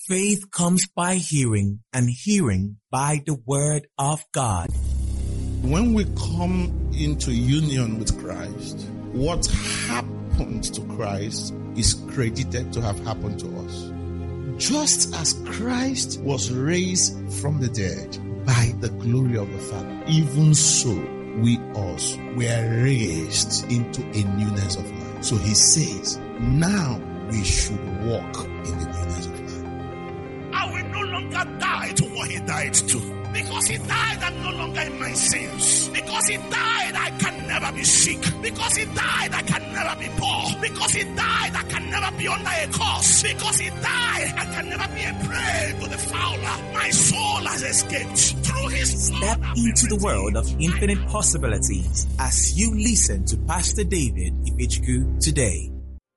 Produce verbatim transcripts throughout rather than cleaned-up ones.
Faith comes by hearing, and hearing by the word of God. When we come into union with Christ, what happened to Christ is credited to have happened to us. Just as Christ was raised from the dead by the glory of the Father, even so we also were raised into a newness of life. So he says, now we should walk in the newness of life. I will no longer die to what he died to. Because he died, I'm no longer in my sins. Because he died, I can never be sick. Because he died, I can never be poor. Because he died, I can never be under a curse. Because he died, I can never be a prey to the fowler. My soul has escaped through his blood. Step into the world of infinite possibilities as you listen to Pastor David Ifichku today.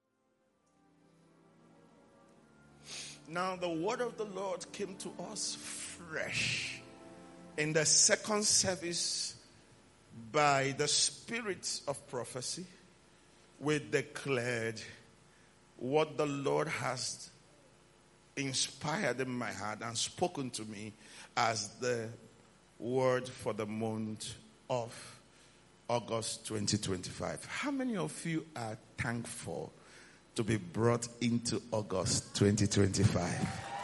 Now the word of the Lord came to us fresh in the second service. By the spirit of prophecy, we declared what the Lord has inspired in my heart and spoken to me as the word for the month of August twenty twenty-five. How many of you are thankful to be brought into August twenty twenty-five?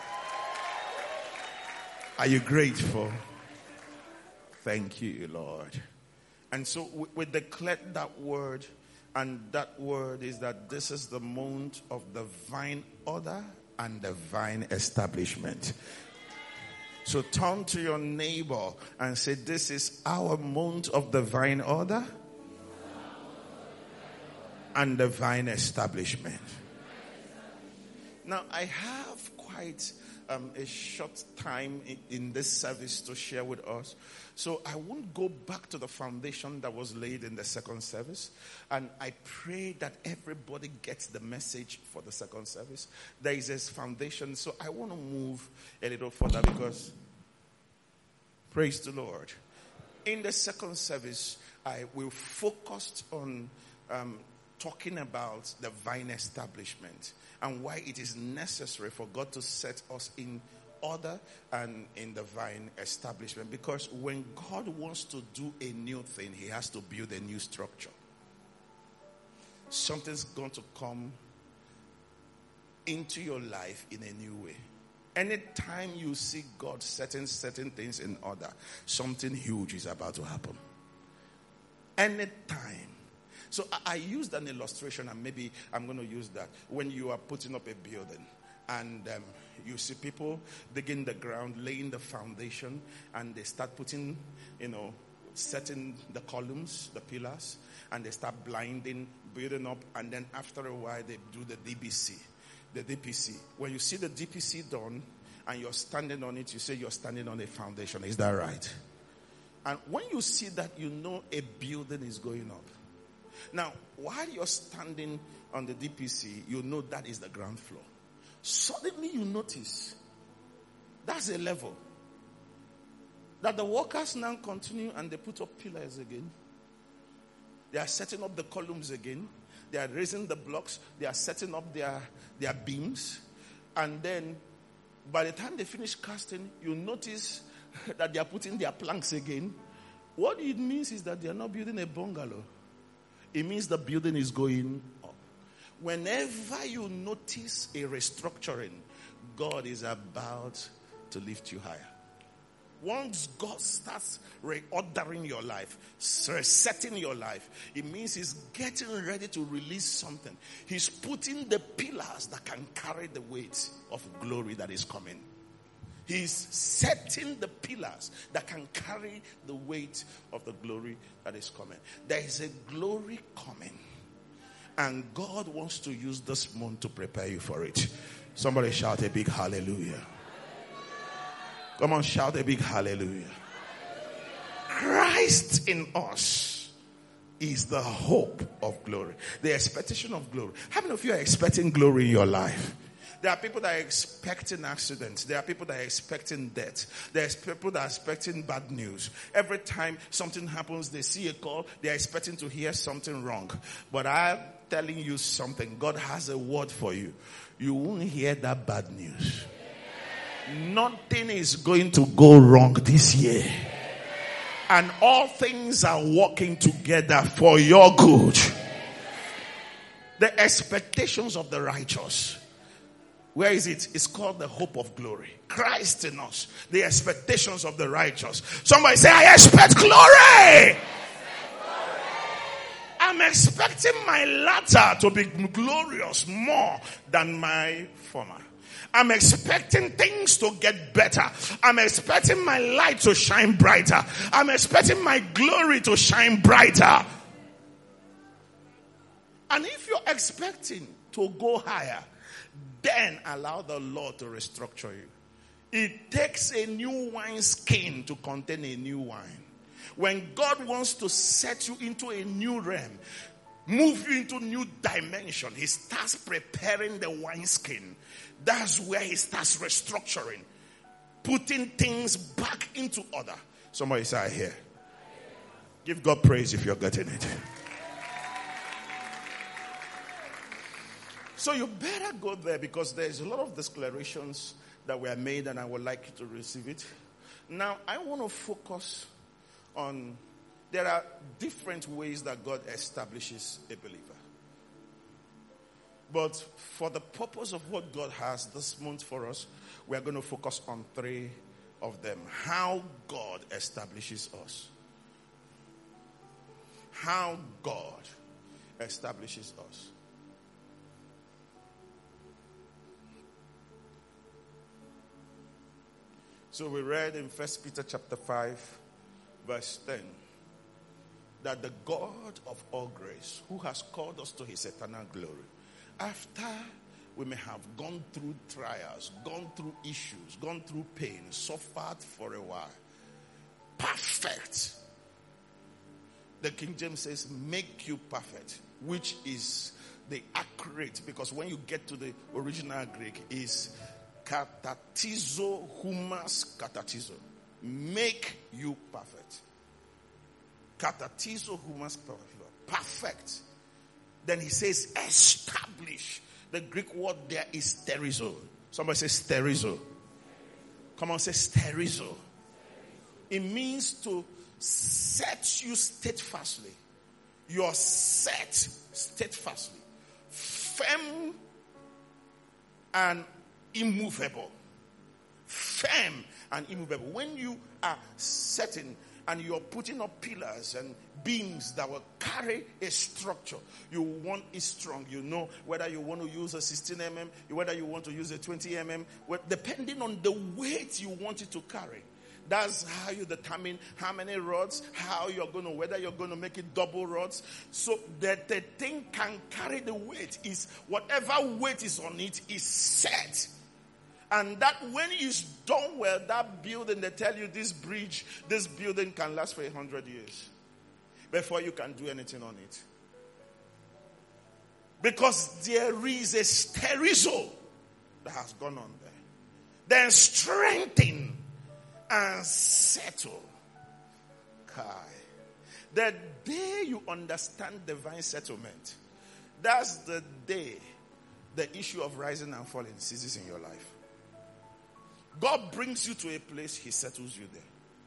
Are you grateful? Thank you, Lord. And so we, we declared that word, and that word is that this is the month of divine order and divine establishment. So turn to your neighbor and say, this is our month of divine order and divine establishment. Now, I have quite um, a short time in, in this service to share with us. So I won't go back to the foundation that was laid in the second service. And I pray that everybody gets the message for the second service. There is a foundation. So I want to move a little further because, praise the Lord. In the second service, I will focus on um, talking about divine establishment and why it is necessary for God to set us in order and in divine establishment. Because when God wants to do a new thing, he has to build a new structure. Something's going to come into your life in a new way. Anytime you see God setting certain things in order, something huge is about to happen. Anytime. So I, I used an illustration, and maybe I'm going to use that. When you are putting up a building, and um, you see people digging the ground, laying the foundation, and they start putting, you know, setting the columns, the pillars, and they start blinding, building up, and then after a while they do the D B C, the D P C. When you see the D P C done, and you're standing on it, you say you're standing on a foundation. Is that right? And when you see that, you know a building is going up. Now, while you're standing on the D P C, you know that is the ground floor. Suddenly you notice that's a level. That the workers now continue and they put up pillars again. They are setting up the columns again. They are raising the blocks. They are setting up their, their beams. And then by the time they finish casting, you notice that they are putting their planks again. What it means is that they are not building a bungalow. It means the building is going up. Whenever you notice a restructuring, God is about to lift you higher. Once God starts reordering your life, resetting your life, it means he's getting ready to release something. He's putting the pillars that can carry the weight of glory that is coming. He's setting the pillars that can carry the weight of the glory that is coming. There is a glory coming. And God wants to use this month to prepare you for it. Somebody shout a big hallelujah. Come on, shout a big hallelujah. Christ in us is the hope of glory. The expectation of glory. How many of you are expecting glory in your life? There are people that are expecting accidents. There are people that are expecting death. There are people that are expecting bad news. Every time something happens, they see a call, they are expecting to hear something wrong. But I'm telling you something. God has a word for you. You won't hear that bad news. Nothing is going to go wrong this year. And all things are working together for your good. The expectations of the righteous. Where is it? It's called the hope of glory. Christ in us. The expectations of the righteous. Somebody say, I expect glory. I'm expecting my latter to be glorious more than my former. I'm expecting things to get better. I'm expecting my light to shine brighter. I'm expecting my glory to shine brighter. And if you're expecting to go higher, then allow the Lord to restructure you. It takes a new wine skin to contain a new wine. When God wants to set you into a new realm, move you into a new dimension, He starts preparing the wineskin. That's where He starts restructuring, putting things back into order. Somebody say, I hear. Give God praise if you're getting it. So you better go there, because there's a lot of declarations that were made and I would like you to receive it. Now, I want to focus on, there are different ways that God establishes a believer. But for the purpose of what God has this month for us, we are going to focus on three of them. How God establishes us. How God establishes us. So we read in First Peter chapter five, verse ten, that the God of all grace, who has called us to His eternal glory, after we may have gone through trials, gone through issues, gone through pain, suffered for a while, perfect. The King James says, make you perfect, which is the accurate, because when you get to the original Greek, is katatizo humas katatizo. Make you perfect. Katatizo humas perfect. Then he says establish. The Greek word there is sterizo. Somebody say sterizo. Come on, say sterizo. It means to set you steadfastly. You are set steadfastly. Firm and immovable. Firm and immovable. When you are setting and you're putting up pillars and beams that will carry a structure, you want it strong. You know whether you want to use a sixteen millimeter, whether you want to use a twenty millimeter, depending on the weight you want it to carry. That's how you determine how many rods, how you're going to, whether you're going to make it double rods. So that the thing can carry the weight, is whatever weight is on it is set. And that when it's done well, that building, they tell you this bridge, this building can last for a hundred years before you can do anything on it. Because there is a sterizo that has gone on there. Then strengthen and settle. Kai. The day you understand divine settlement, that's the day the issue of rising and falling ceases in your life. God brings you to a place, He settles you there.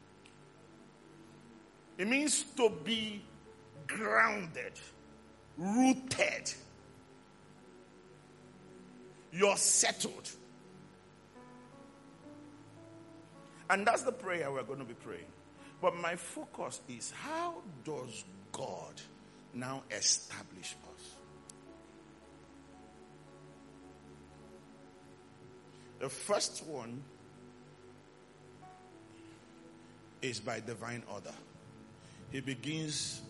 It means to be grounded, rooted. You're settled. And that's the prayer we're going to be praying. But my focus is, how does God now establish us? The first one is by divine order. He begins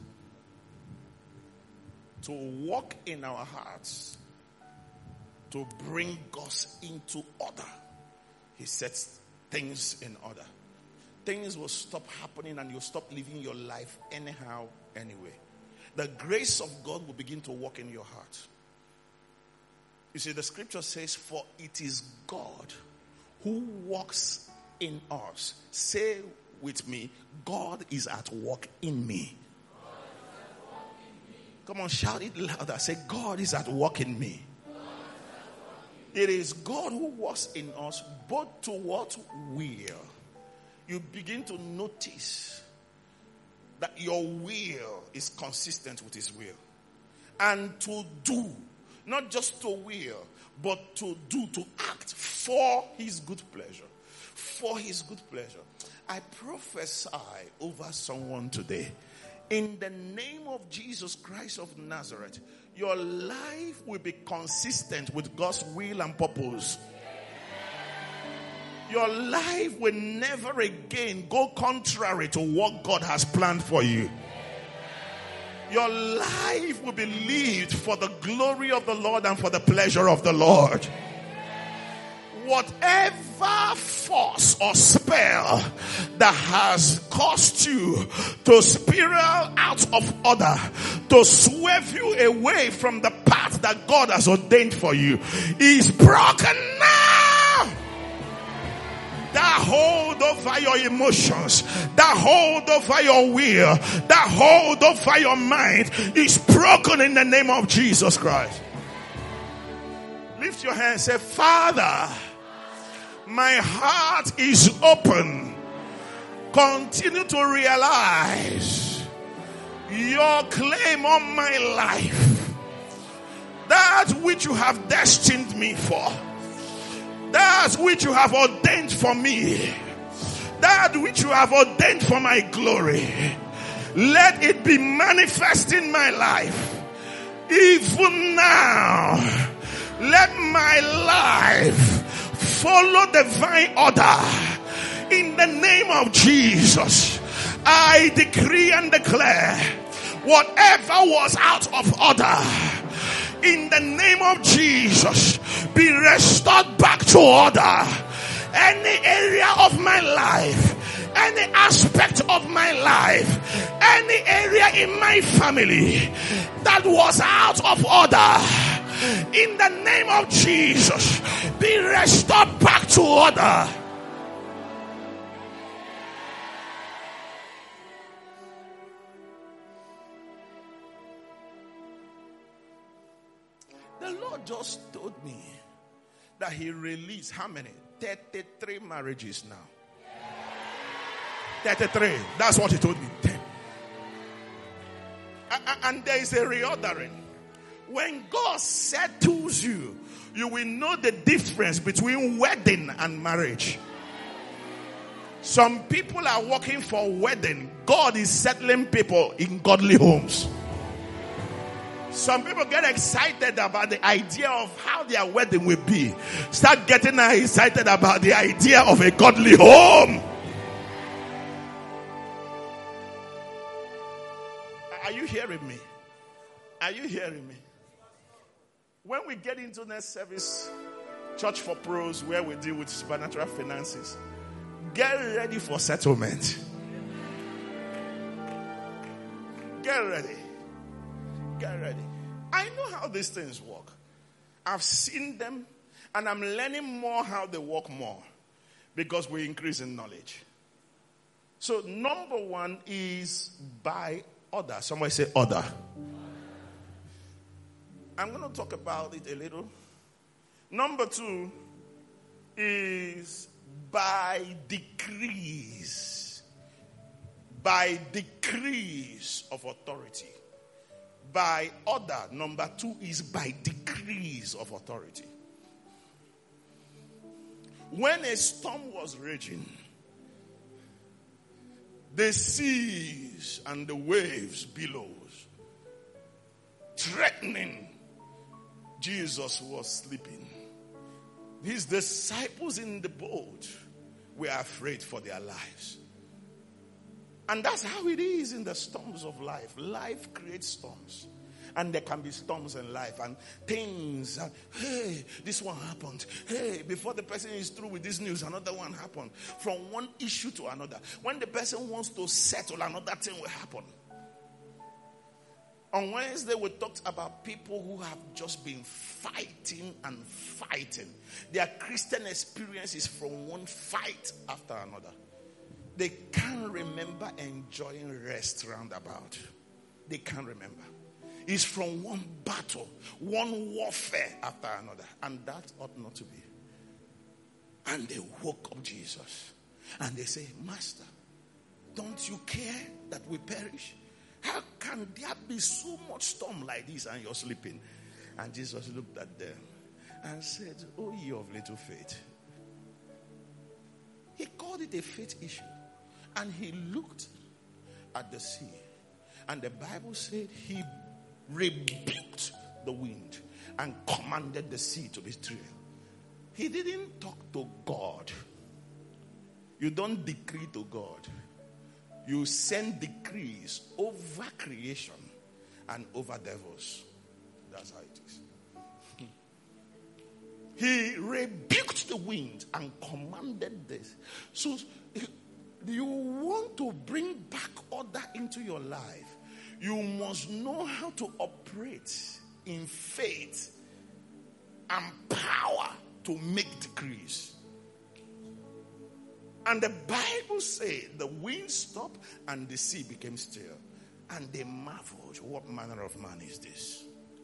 to walk in our hearts to bring us into order. He sets things in order. Things will stop happening and you'll stop living your life anyhow, anyway. The grace of God will begin to work in your heart. You see, the scripture says, for it is God who works in us. Say with me, God is at work in me. Work in me. Come on, shout it louder. Say, God is at work in me. It is God who works in us both to what will. You begin to notice that your will is consistent with his will. And to do, not just to will, but to do, to act for his good pleasure. For his good pleasure. I prophesy over someone today. In the name of Jesus Christ of Nazareth, your life will be consistent with God's will and purpose. Your life will never again go contrary to what God has planned for you. Your life will be lived for the glory of the Lord and for the pleasure of the Lord. Whatever force or spell that has caused you to spiral out of order, to swerve you away from the path that God has ordained for you, is broken now. That hold over your emotions, that hold over your will, that hold over your mind is broken in the name of Jesus Christ. Lift your hand and say, Father, my heart is open. Continue to realize your claim on my life. That which you have destined me for. That which you have ordained for me. That which you have ordained for my glory. Let it be manifest in my life. Even now, let my life follow divine order. In the name of Jesus, I decree and declare whatever was out of order, in the name of Jesus, be restored back to order. Any area of my life, any aspect of my life, any area in my family that was out of order, in the name of Jesus, be restored back to order. The Lord just told me that he released how many? thirty-three marriages now. thirty-three. That's what he told me. And there is a reordering. When God settles you, you will know the difference between wedding and marriage. Some people are working for wedding. God is settling people in godly homes. Some people get excited about the idea of how their wedding will be. Start getting excited about the idea of a godly home. Are you hearing me? Are you hearing me? When we get into next service, Church for Pros, where we deal with supernatural finances, get ready for settlement. Get ready. Get ready. I know how these things work. I've seen them, and I'm learning more how they work more because we increase in knowledge. So number one is by order. Somebody say order. I'm going to talk about it a little. Number two is by decrees. By decrees of authority. By order. Number two is by decrees of authority. When a storm was raging, the seas and the waves billows, threatening, Jesus was sleeping. His disciples in the boat were afraid for their lives. And that's how it is in the storms of life. Life creates storms. And there can be storms in life and things. And, hey, this one happened. Hey, before the person is through with this news, another one happened. From one issue to another. When the person wants to settle, another thing will happen. On Wednesday, we talked about people who have just been fighting and fighting. Their Christian experience is from one fight after another. They can't remember enjoying rest roundabout. They can't remember. is from one battle, one warfare after another. And that ought not to be. And they woke up Jesus. And they say, Master, don't you care that we perish? How can there be so much storm like this and you're sleeping? And Jesus looked at them and said, oh, ye of little faith. He called it a faith issue. And he looked at the sea. And the Bible said he rebuked the wind and commanded the sea to be still. He didn't talk to God. You don't decree to God. You send decrees over creation and over devils. That's how it is. He rebuked the wind and commanded this. So, you want to bring back order into your life, you must know how to operate in faith and power to make decrees. And the Bible says the wind stopped and the sea became still. And they marveled, what manner of man is this?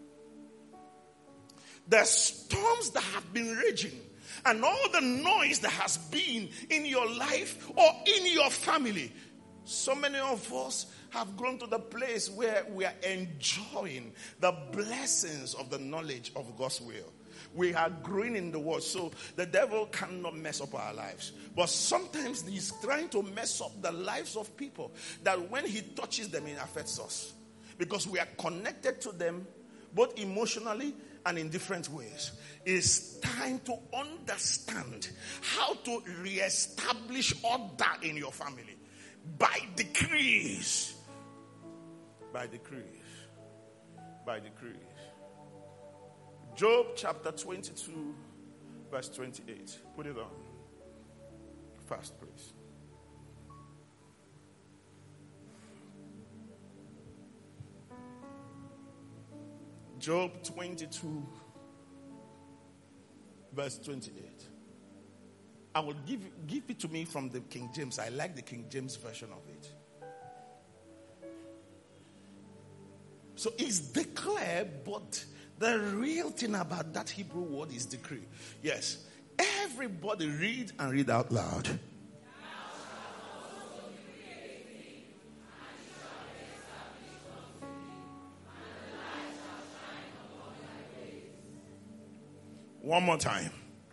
The storms that have been raging and all the noise that has been in your life or in your family. So many of us have grown to the place where we are enjoying the blessings of the knowledge of God's will. We are growing in the word, so the devil cannot mess up our lives. But sometimes he's trying to mess up the lives of people, that when he touches them, it affects us. Because we are connected to them, both emotionally and in different ways. It's time to understand how to reestablish order in your family. By decrees. By decrees. By decrees. Job chapter twenty-two, verse twenty-eight. Put it on. Fast, please. Job twenty-two, verse twenty-eight. I will give, give it to me from the King James. I like the King James version of it. So it's declared, but the real thing about that Hebrew word is decree. Yes. Everybody read and read out loud. One more time.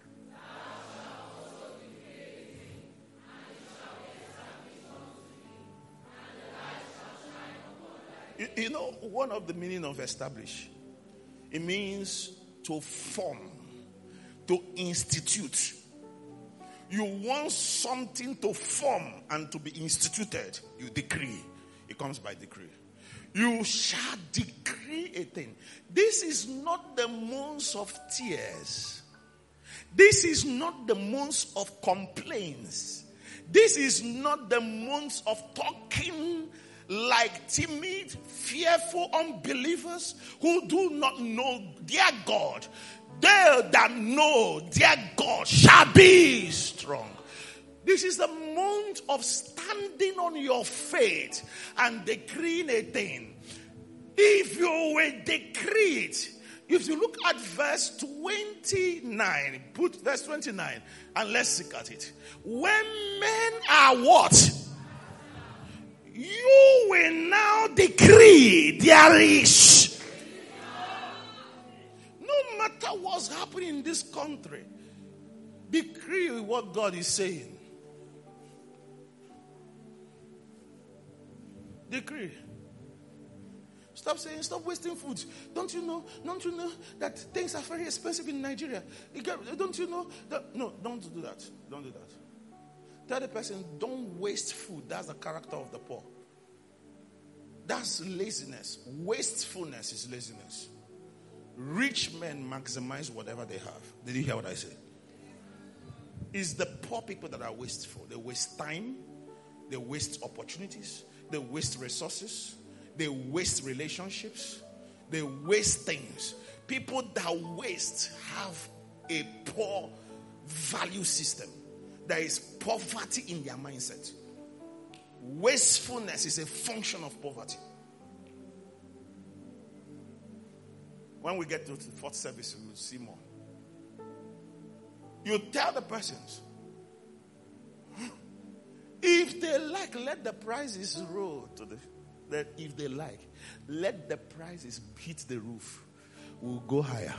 You, you know, one of the meaning of establish, it means to form, to institute. You want something to form and to be instituted, you decree. It comes by decree. You shall decree a thing. This is not the months of tears. This is not the months of complaints. This is not the months of talking like timid, fearful unbelievers who do not know their God. They that know their God shall be strong. This is the month of standing on your faith and decreeing a thing. If you will decree it, if you look at verse twenty-nine, put verse twenty-nine and let's look at it. When men are what? You will now decree there is. No matter what's happening in this country, decree what God is saying. Decree. Stop saying, stop wasting food. Don't you know, don't you know that things are very expensive in Nigeria? Don't you know that? No, don't do that. Don't do that. Tell the person, don't waste food. That's the character of the poor. That's laziness. Wastefulness is laziness. Rich men maximize whatever they have. Did you hear what I said? It's the poor people that are wasteful. They waste time. They waste opportunities. They waste resources. They waste relationships. They waste things. People that waste have a poor value system. There is poverty in their mindset. Wastefulness is a function of poverty. When we get to the fourth service, we will see more. You tell the persons, if they like, let the prices roll to the. That if they like, let the prices hit the roof. We'll go higher.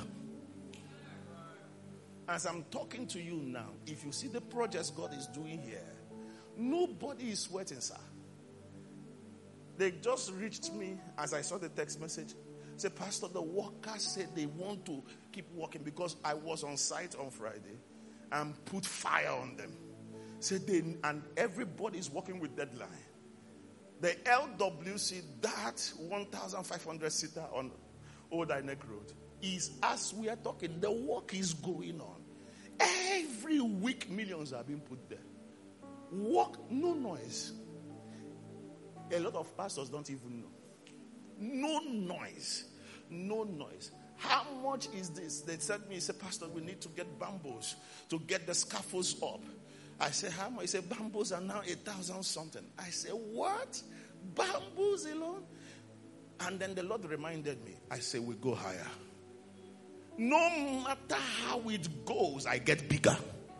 As I'm talking to you now, if you see the projects God is doing here, nobody is sweating, sir. They just reached me as I saw the text message. Say, Pastor, the workers said they want to keep working because I was on site on Friday and put fire on them. Said they, and everybody is working with deadline. The L W C, that one thousand five hundred seater on Old Inek Road, is, as we are talking, the work is going on. Every week, millions are being put there. Work, no noise. A lot of pastors don't even know. No noise. No noise. How much is this? They said to me, say, Pastor, we need to get bamboos to get the scaffolds up. I said, how much? He said, bamboos are now a thousand something. I said, what? Bamboos alone? And then the Lord reminded me. I said, we go higher. No matter how it goes, I get bigger.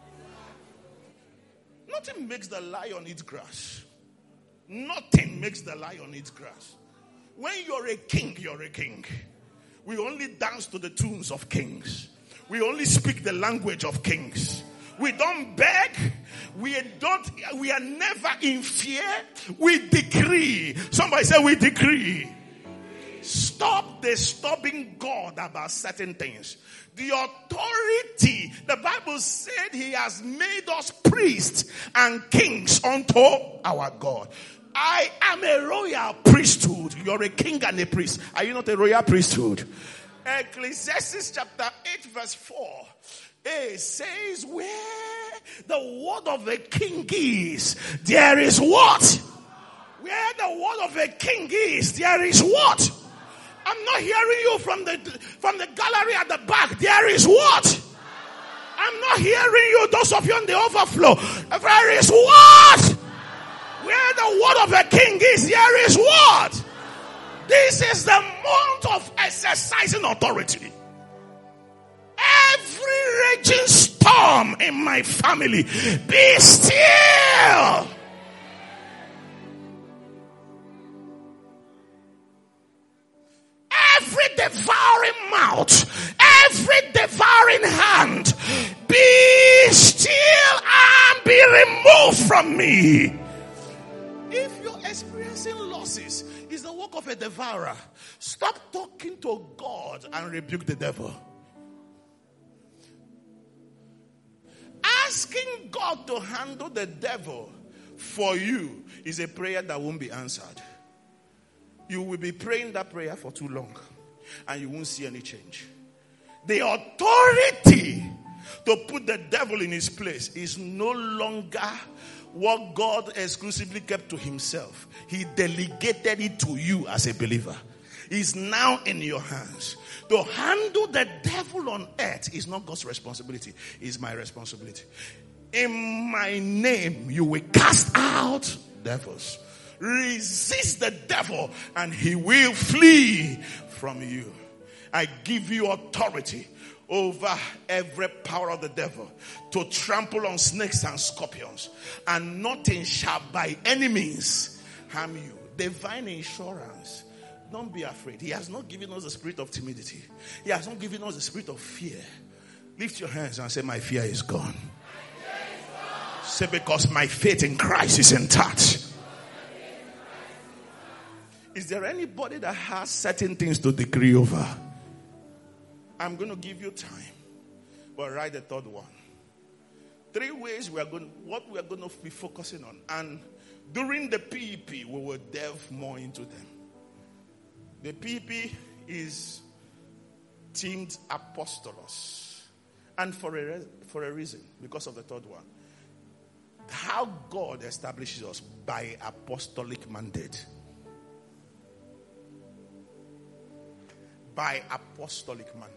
Nothing makes the lion eat grass. Nothing makes the lion eat grass. When you're a king, you're a king. We only dance to the tunes of kings. We only speak the language of kings. We don't beg. We don't. We are never in fear. We decree. Somebody say we decree. Stop disturbing God about certain things. The authority, the Bible said he has made us priests and kings unto our God. I am a royal priesthood. You're a king and a priest. Are you not a royal priesthood? Ecclesiastes chapter eight verse four. It says, where the word of a king is, there is what? Where the word of a king is, there is what? I'm not hearing you from the from the gallery at the back. There is what? I'm not hearing you, those of you on the overflow. There is what? Where the word of a king is, there is what? This is the month of exercising authority. Every raging storm in my family, be still. Every devouring mouth, every devouring hand, be still and be removed from me. If you're experiencing losses, it's the work of a devourer. Stop talking to God and rebuke the devil. Asking God to handle the devil for you is a prayer that won't be answered. You will be praying that prayer for too long and you won't see any change. The authority to put the devil in his place is no longer what God exclusively kept to himself. He delegated it to you as a believer. It's now in your hands. To handle the devil on earth is not God's responsibility. It's my responsibility. In my name, you will cast out devils. Resist the devil and he will flee from you. I give you authority over every power of the devil to trample on snakes and scorpions, and nothing shall by any means harm you. Divine insurance. Don't be afraid. He has not given us the spirit of timidity. He has not given us the spirit of fear. Lift your hands and say, my fear is gone. My fear is gone. Say, because my faith in Christ is intact. Is there anybody that has certain things to decree over? I'm going to give you time, but write the third one. Three ways we are going, what we are going to be focusing on. And during the P E P, we will delve more into them. The P E P is themed apostolos. And for a, for a reason, because of the third one. How God establishes us by apostolic mandate. By apostolic mandate.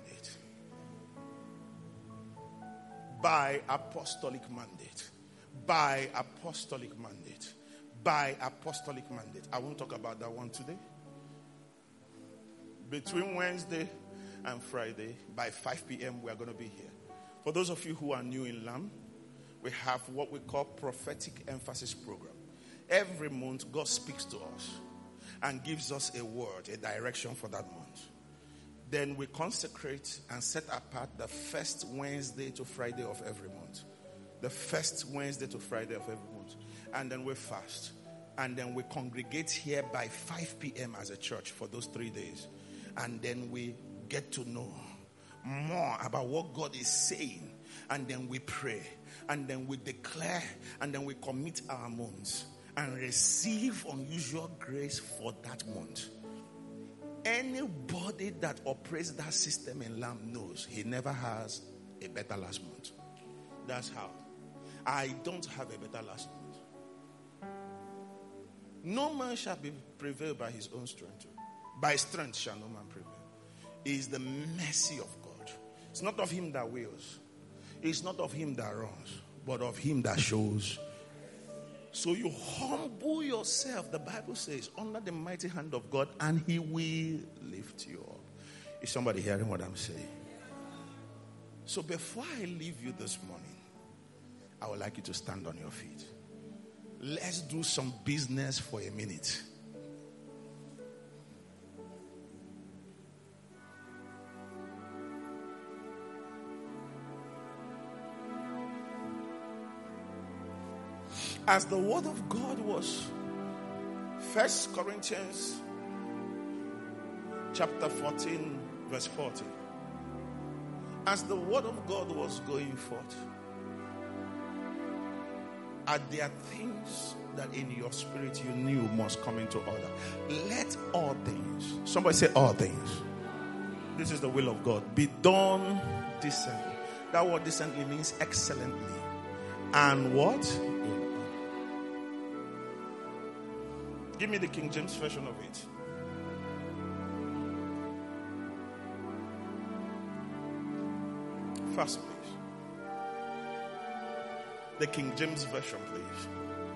By apostolic mandate. By apostolic mandate. By apostolic mandate. I won't talk about that one today. Between Wednesday and Friday. By five p.m. we are going to be here. For those of you who are new in Lamb, we have what we call prophetic emphasis program. Every month, God speaks to us and gives us a word, a direction for that month. Then we consecrate and set apart the first Wednesday to Friday of every month. The first Wednesday to Friday of every month. And then we fast. And then we congregate here by five p.m. as a church for those three days. And then we get to know more about what God is saying. And then we pray. And then we declare. And then we commit our months. And receive unusual grace for that month. Anybody that operates that system in Lamb knows he never has a better last month. That's how. I don't have a better last month. No man shall be prevailed by his own strength. By strength shall no man prevail. It is the mercy of God. It's not of him that wills. It's not of him that runs, but of him that shows. So you humble yourself, the Bible says, under the mighty hand of God, and he will lift you up. Is somebody hearing what I'm saying? So before I leave you this morning, I would like you to stand on your feet. Let's do some business for a minute. As the word of God was, First Corinthians chapter fourteen, verse forty. As the word of God was going forth, are there things that in your spirit you knew must come into order? Let all things, somebody say all things. This is the will of God. Be done decently. That word decently means excellently. And what? Give me the King James version of it. First, please. The King James version, please.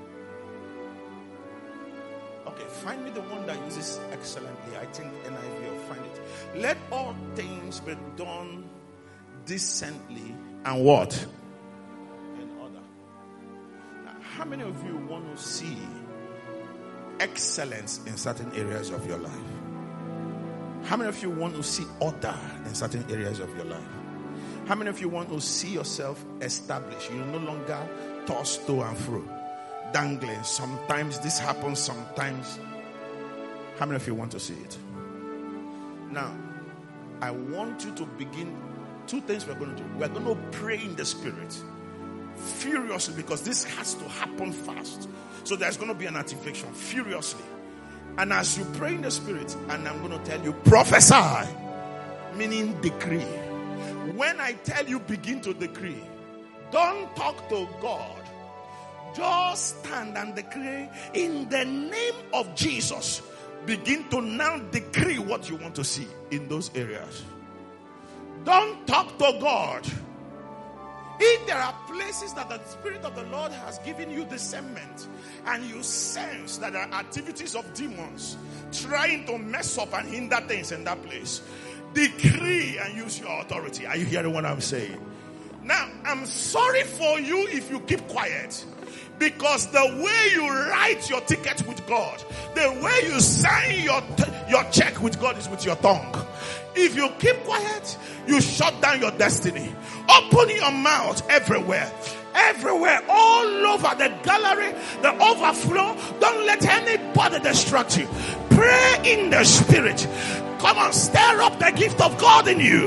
Okay, find me the one that uses excellently. I think N I V will find it. Let all things be done decently and what? In order. Now, how many of you want to see excellence in certain areas of your life? How many of you want to see order in certain areas of your life? How many of you want to see yourself established? You no longer toss to and fro, dangling. Sometimes this happens, sometimes. How many of you want to see it? Now, I want you to begin. Two things we're going to do. We're going to pray in the spirit furiously, because this has to happen fast. So there's going to be an activation furiously. And as you pray in the spirit, and I'm going to tell you, prophesy, meaning decree. When I tell you begin to decree, don't talk to God. Just stand and decree in the name of Jesus. Begin to now decree what you want to see in those areas. Don't talk to God. If there are places that the Spirit of the Lord has given you discernment, and you sense that there are activities of demons trying to mess up and hinder things in that place, decree and use your authority. Are you hearing what I'm saying? Now, I'm sorry for you if you keep quiet, because the way you write your ticket with God, the way you sign your t- your check with God is with your tongue. If you keep quiet, you shut down your destiny. Open your mouth everywhere. Everywhere, all over the gallery, the overflow. Don't let anybody distract you. Pray in the spirit. Come on, stir up the gift of God in you.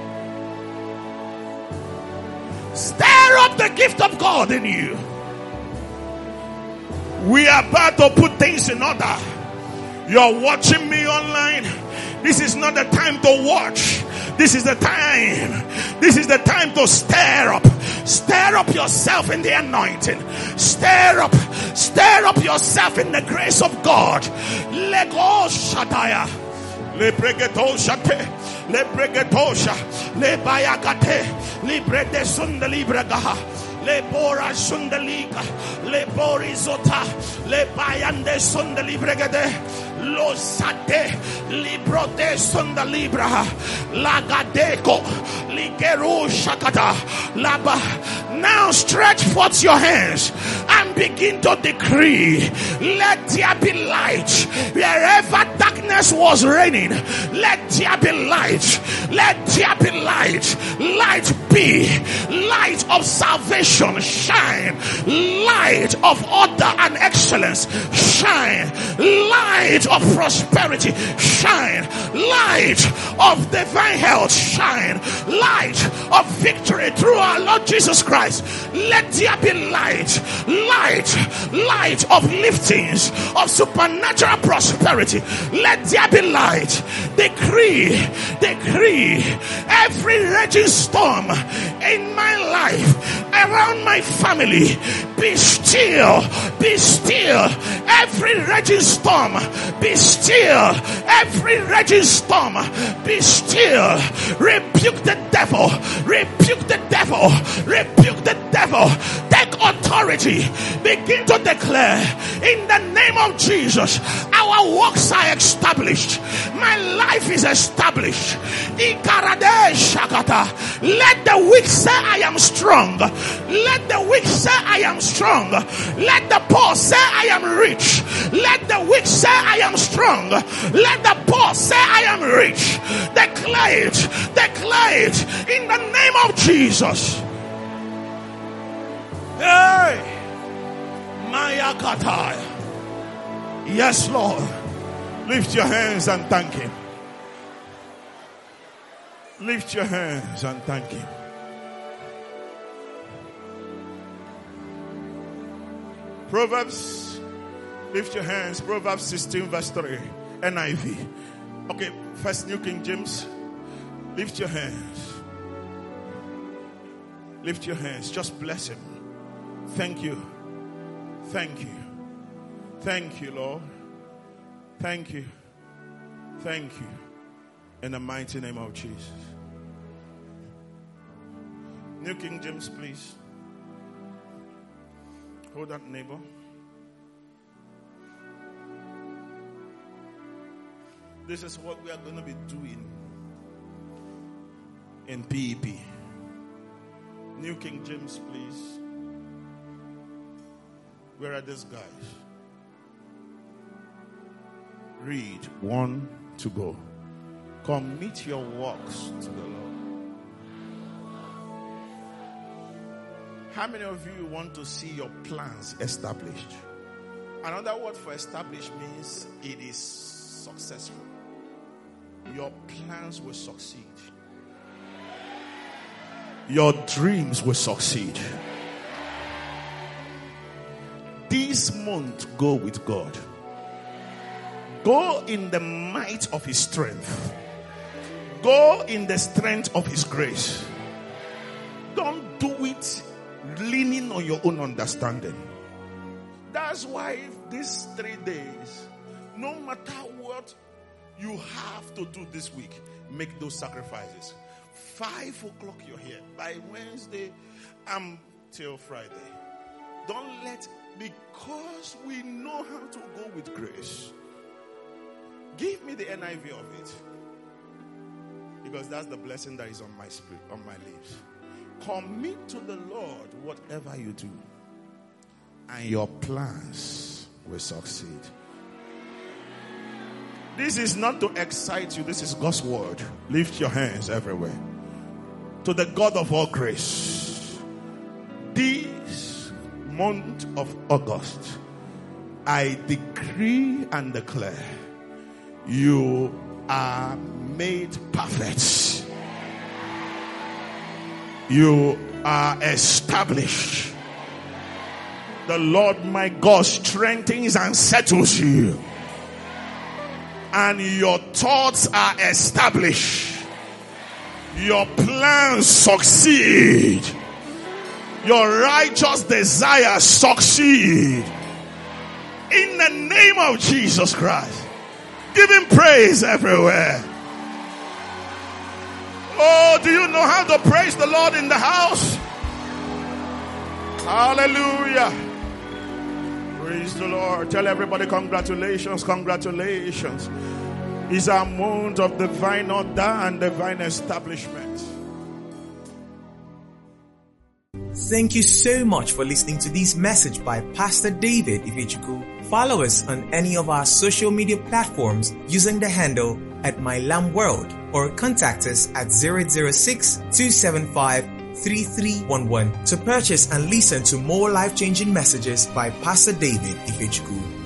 Stir up the gift of God in you. We are about to put things in order. You're watching me online. This is not the time to watch. This is the time. This is the time to stir up. Stir up yourself in the anointing. Stir up. Stir up yourself in the grace of God. Lego Shataya. Le bregeto shate. Le bregeto sha. Le bayagate. Libre de sunda libre gaha. Le bora sundeliga, le borizota, le bayande sundelibregade, lo sade, libro de sundelibra, lagadeco, ligeru shakata, laba. Now stretch forth your hands and begin to decree, let there be light. Wherever darkness was reigning, let there be light. Let there be light. Light be. Light of salvation, shine. Light of order and excellence, shine. Light of prosperity, shine. Light of divine health, shine. Light of victory through our Lord Jesus Christ. Let there be light. Light. Light of liftings, of supernatural prosperity. Let there be light. Decree. Decree. Every raging storm in my life, around my family, be still, be still. Every raging storm, be still. Every raging storm, be still. Rebuke the devil, rebuke the devil, rebuke the devil. Take authority. Begin to declare in the name of Jesus, our works are established. My life is established. Let the weak say I am strong. Let the weak say I am strong. Let the poor say I am rich. Let the weak say I am strong. Let the poor say I am rich. Declare it. Declare it in the name of Jesus. Hey, Maya Kataya. Yes, Lord. Lift your hands and thank Him. Lift your hands and thank Him. Proverbs, lift your hands. Proverbs sixteen verse three, N I V. Okay, first New King James. Lift your hands. Lift your hands. Just bless Him. Thank you. Thank you. Thank you, Lord. Thank you. Thank you. In the mighty name of Jesus. New King James, please. Hold that, neighbor. This is what we are going to be doing in P E P. New King James, please. Where are these guys? Read. One to go. Commit your works to the Lord. How many of you want to see your plans established? Another word for established means it is successful. Your plans will succeed. Your dreams will succeed. This month, go with God. Go in the might of His strength. Go in the strength of His grace. Don't do it leaning on your own understanding. That's why these three days, no matter what you have to do this week, make those sacrifices. Five o'clock you're here. By Wednesday, I'm till Friday. Don't let, because we know how to go with grace. Give me the N I V of it. Because that's the blessing that is on my spirit, on my lips. Commit to the Lord whatever you do, and your plans will succeed. This is not to excite you. This is God's word. Lift your hands everywhere. To the God of all grace, this month of August, I decree and declare, you are made perfect. You are established. The Lord my God strengthens and settles you. And your thoughts are established. Your plans succeed. Your righteous desires succeed. In the name of Jesus Christ. Give Him praise everywhere. Oh, do you know how to praise the Lord in the house? Hallelujah. Praise the Lord. Tell everybody congratulations, congratulations. It's our month of divine order and divine establishment. Thank you so much for listening to this message by Pastor David Ifechukwu. Follow us on any of our social media platforms using the handle at My Lamb World, or contact us at zero zero six, two seven five, three three one one to purchase and listen to more life-changing messages by Pastor David Ifechukwu.